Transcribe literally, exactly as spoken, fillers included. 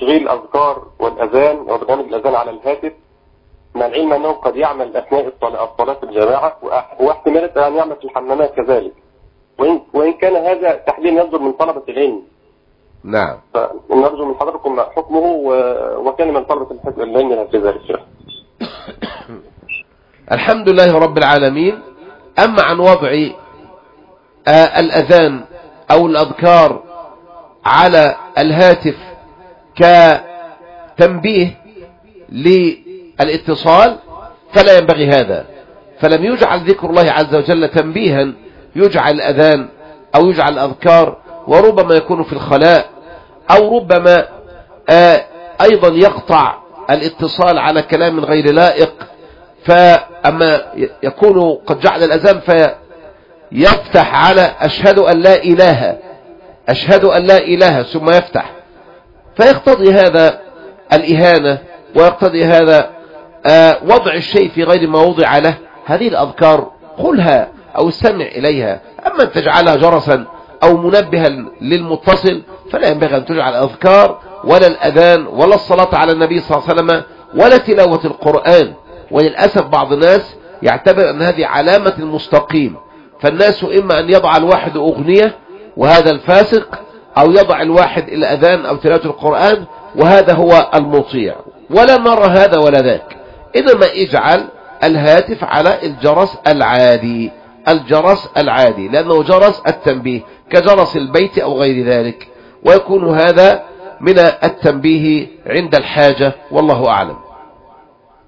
تشغيل الأذكار والأذان وبرنامج الأذان على الهاتف، مع العلم أنه قد يعمل أثناء الصلاة في الجماعة واحتمالات أن يعمل في الحمامات كذلك، وإن, وإن كان هذا تحديدا يصدر من طلبة العلم. نعم. فنرجو من حضراتكم حكمه وكان من طلبة العلم كذلك. الحمد لله رب العالمين. أما عن وضع آه الأذان أو الأذكار على الهاتف كتنبيه للاتصال فلا ينبغي هذا، فلم يجعل ذكر الله عز وجل تنبيها يجعل الأذان أو يجعل الأذكار، وربما يكون في الخلاء أو ربما آه أيضا يقطع الاتصال على كلام غير لائق، فأما يكون قد جعل الأذان فيفتح على أشهد أن لا إله أشهد أن لا إله ثم يفتح، فيقتضي هذا الإهانة ويقتضي هذا آه وضع الشيء في غير ما وضع له. هذه الأذكار قلها أو استمع إليها، أما أن تجعلها جرسا أو منبها للمتصل فلا ينبغي أن تجعل أذكار ولا الأذان ولا الصلاة على النبي صلى الله عليه وسلم ولا تلاوة القرآن. وللأسف بعض الناس يعتبر أن هذه علامة المستقيم، فالناس إما أن يضع الواحد أغنية وهذا الفاسق، أو يضع الواحد الأذان أو تلاوة القرآن وهذا هو المطيع، ولا نرى هذا ولا ذاك. إنما اجعل الهاتف على الجرس العادي، الجرس العادي لأنه جرس التنبيه كجرس البيت أو غير ذلك، ويكون هذا من التنبيه عند الحاجة، والله أعلم.